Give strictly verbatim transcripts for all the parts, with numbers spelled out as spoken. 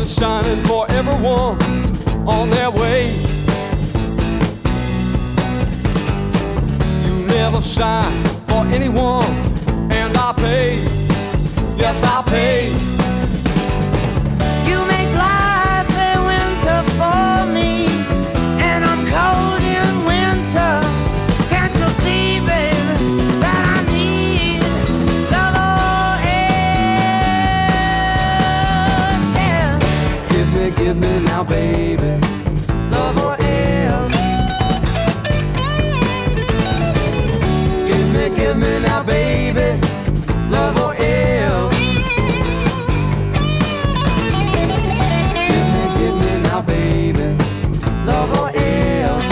shining for everyone on their way. You never shine for anyone, and I pay, yes I pay. You make life a winter for me, and I'm cold in winter. Can't you see, baby, that I need love or else? Yeah. Give me, give me now, baby, Love or else. give me, give me now, baby, love or else. Give me, give me now, baby, love or else.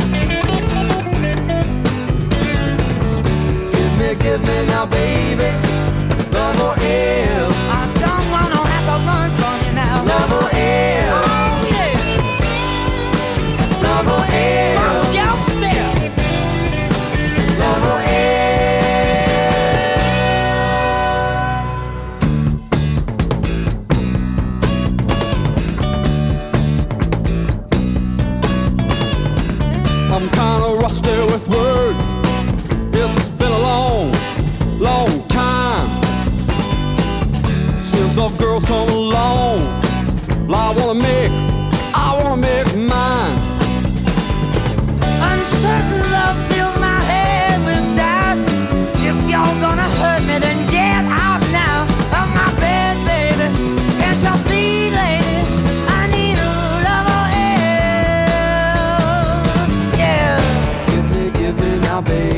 Give me, give me now, baby, love or else. I don't wanna have to run from you now. Love or else. Oh yeah. Love or else. Watch your step. Love or else. I'm kinda rusty with words. It's been a long, long time since our girls come along. Well, I wanna make, I wanna make mine. Uncertain love fills my head with doubt. If you're gonna hurt me, then get out now of my bed, baby. Can't you see, lady? I need a love or else. Yeah. Give me, give me now, baby.